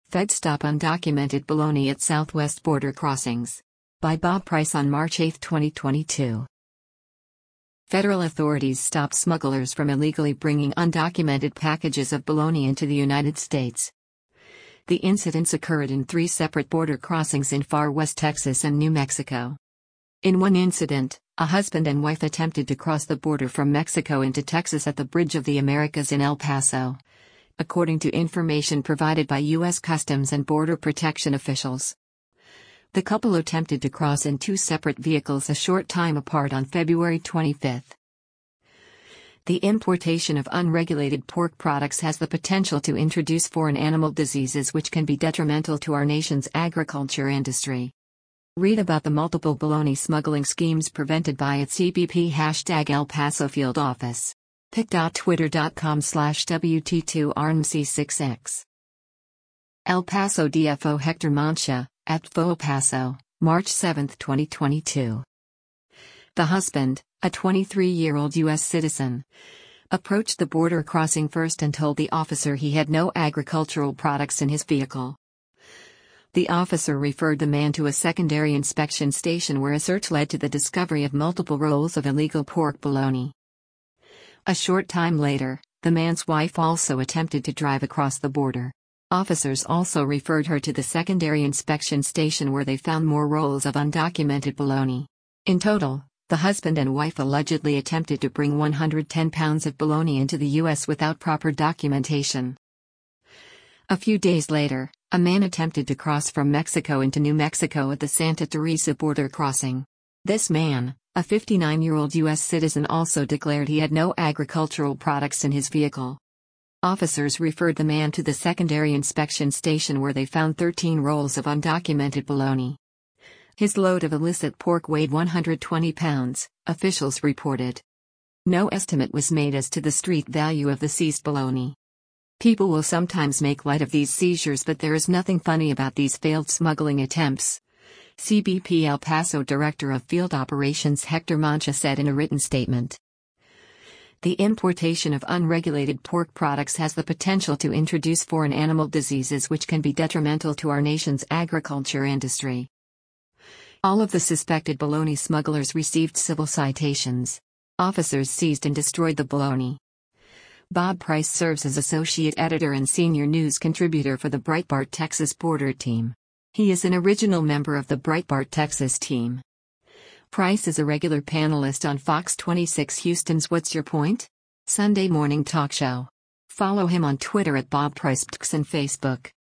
Feds stop undocumented bologna at Southwest border crossings. By Bob Price on March 8, 2022. Federal authorities stop smugglers from illegally bringing undocumented packages of bologna into the United States. The incidents occurred in 3 separate border crossings in far west Texas and New Mexico. In one incident, a husband and wife attempted to cross the border from Mexico into Texas at the Bridge of the Americas in El Paso, according to information provided by U.S. Customs and Border Protection officials. The couple attempted to cross in 2 separate vehicles a short time apart on February 25. The importation of unregulated pork products has the potential to introduce foreign animal diseases which can be detrimental to our nation's agriculture industry. Read about the multiple bologna smuggling schemes prevented by its CBP #El Paso Field Office. pic.twitter.com/WT2RMC6X. El Paso DFO Hector Mancha, at FO El Paso, March 7, 2022. The husband, a 23-year-old U.S. citizen, approached the border crossing first and told the officer he had no agricultural products in his vehicle. The officer referred the man to a secondary inspection station where a search led to the discovery of multiple rolls of illegal pork bologna. A short time later, the man's wife also attempted to drive across the border. Officers also referred her to the secondary inspection station where they found more rolls of undocumented bologna. In total, the husband and wife allegedly attempted to bring 110 pounds of bologna into the U.S. without proper documentation. A few days later, a man attempted to cross from Mexico into New Mexico at the Santa Teresa border crossing. This man, a 59-year-old U.S. citizen, also declared he had no agricultural products in his vehicle. Officers referred the man to the secondary inspection station where they found 13 rolls of undocumented bologna. His load of illicit pork weighed 120 pounds, officials reported. No estimate was made as to the street value of the seized bologna. People will sometimes make light of these seizures, but there is nothing funny about these failed smuggling attempts, CBP El Paso Director of Field Operations Hector Mancha said in a written statement. The importation of unregulated pork products has the potential to introduce foreign animal diseases which can be detrimental to our nation's agriculture industry. All of the suspected bologna smugglers received civil citations. Officers seized and destroyed the bologna. Bob Price serves as associate editor and senior news contributor for the Breitbart Texas border team. He is an original member of the Breitbart Texas team. Price is a regular panelist on Fox 26 Houston's What's Your Point? Sunday morning talk show. Follow him on Twitter at Bob Price and Facebook.